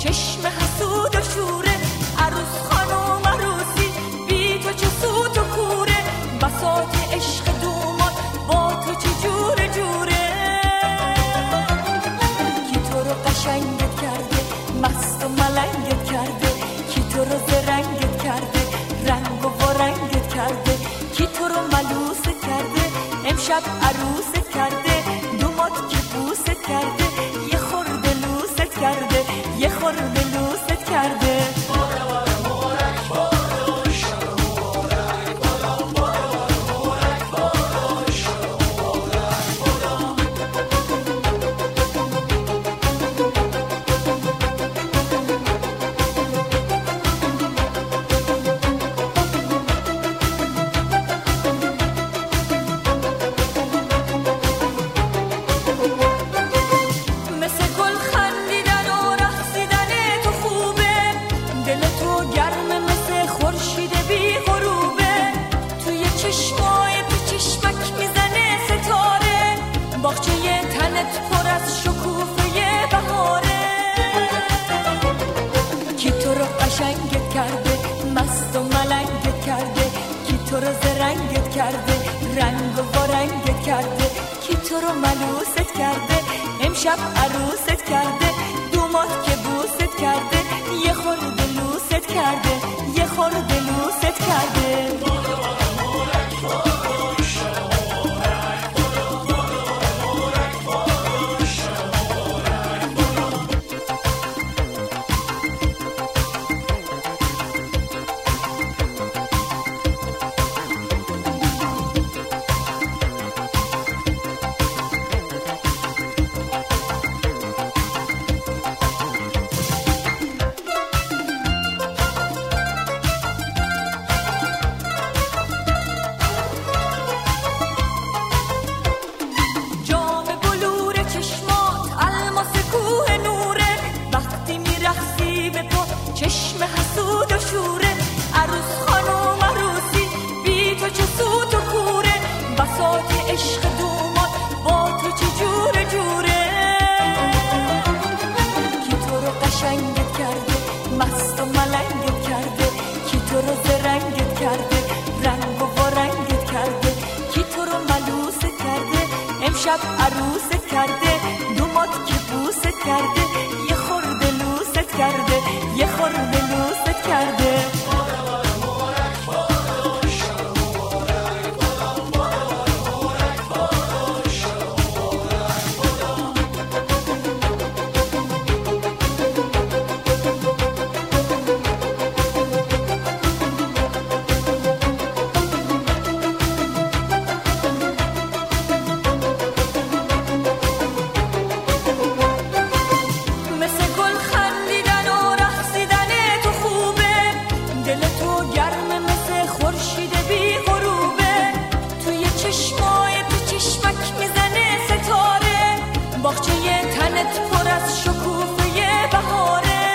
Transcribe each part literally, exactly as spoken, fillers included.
چشم حسود و شوره، عروس خانم عروسی بی تو چه سوت و کوره، بساط عشق دومان با تو چه جوره جوره. کی تو رو قشنگت کرده، مست و ملنگت کرده، کی تو رو زرنگت کرده، رنگ و وارنگت کرده، کی تو رو ملوست کرده، امشب عروست کرده، دومات که بوست کرده، یه خورده لوست کرده، یه خورده لوست کرده. قشنگت کرده، مست و ملنگت کرده، کی تو رو زرنگت کرده، رنگ و وارنگت کرده، کی تو رو ملوست کرده، امشب عروست کرده، دومات که بوست کرده، یه خورده لوست کرده، یه خورده لوست کرده. چشم حسود و شوره، عروس خانم عروسی بی تو چه سوت و کوره، بساط عشق دومان با تو چه جوره جوره. کی تو رو قشنگت کرده، مست و ملنگت کرده، کی تو رو زرنگت کرده، رنگ و وارنگت کرده، کی تو رو ملوست کرده، امشب عروست کرده، دومات که بوست کرده، یه خورده لوست کرده، یه خورده لوست کرده. باغچه تنت پر از شکوفه بهاره،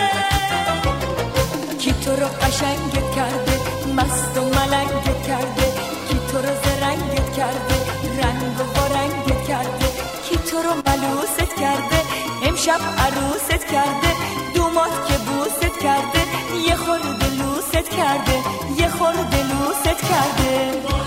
کی تو رو قشنگت کرده، مست و ملنگت کرده، کی تو رو زرنگت کرده، رنگ و وارنگت کرده، کی تو رو ملوست کرده، امشب عروست کرده، دومات که بوست کرده، یه خورده لوست کرده، یه خورده لوست کرده.